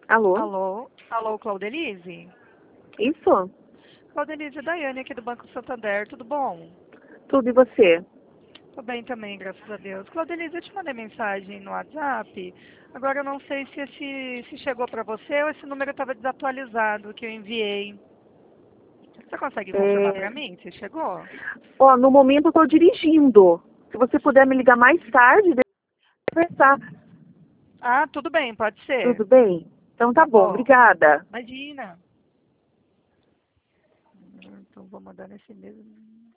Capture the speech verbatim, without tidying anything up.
Alô? Alô? Alô, Claudelise? Isso? Claudelise, Daiane aqui do Banco Santander, tudo bom? Tudo e você? Tô bem também, graças a Deus. Claudelise, eu te mandei mensagem no WhatsApp. Agora eu não sei se esse se chegou para você ou esse número estava desatualizado que eu enviei. Você consegue confirmar É... para mim se chegou? Ó, no momento eu estou dirigindo. Se você puder me ligar mais tarde, deixa eu conversar. Ah, tudo bem, pode ser. Tudo bem? Então tá Tá bom, bom. obrigada. Imagina. Então vou mandar nesse mesmo.